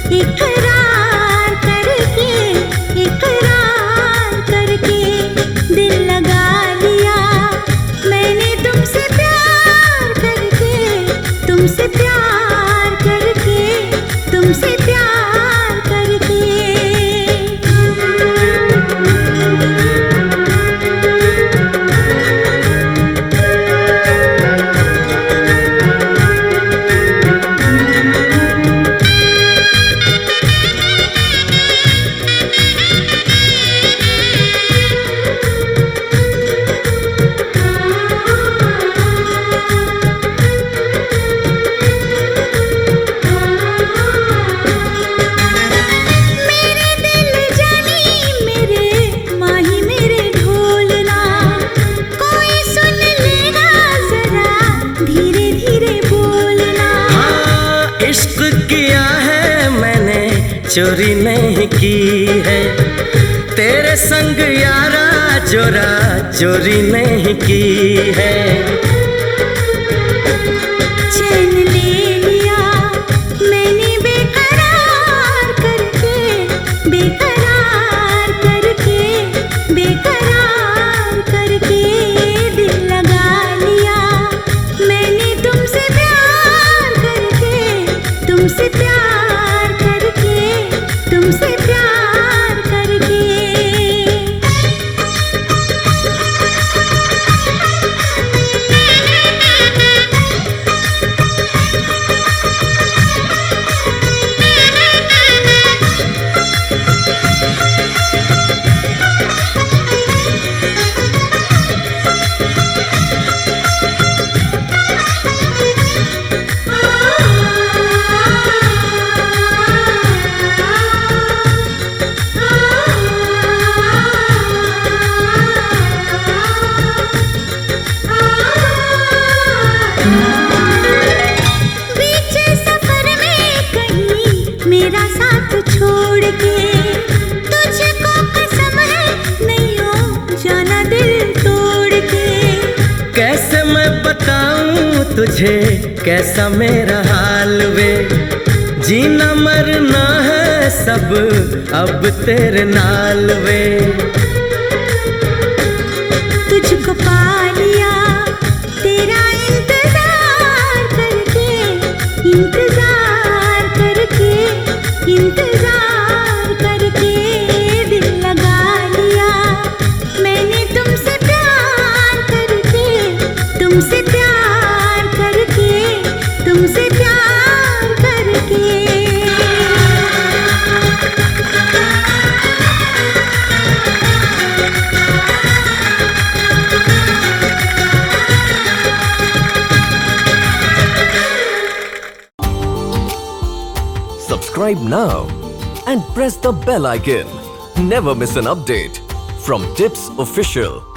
इकरार करके, इकरार करके दिल लगा लिया मैंने तुमसे प्यार करके, तुमसे प्यार करके, तुमसे प्यार करके। चोरी नहीं की है तेरे संग यारा, चोरा चोरी नहीं की है। चैन ले लिया मैंने बेकरार करके, बेकरार करके, बेकरार करके दिल लगा लिया मैंने तुमसे प्यार करके, तुमसे प्यार करके, तुमसे प्यार करके। मेरा साथ छोड़ के तुझको कसम है नहीं हो जाना दिल तोड़ के। कैसे मैं बताऊं तुझे कैसा मेरा हाल वे, जीना मरना है सब अब तेरे नाल वे। तुझको पा लिया तेरा इंतजार करके, इंतजार करके, इंतजार करके दिल लगा लिया मैंने तुमसे प्यार करके, तुमसे प्यार करके, तुमसे प्यार करके। Subscribe now and press the bell icon. Never miss an update from Tips Official.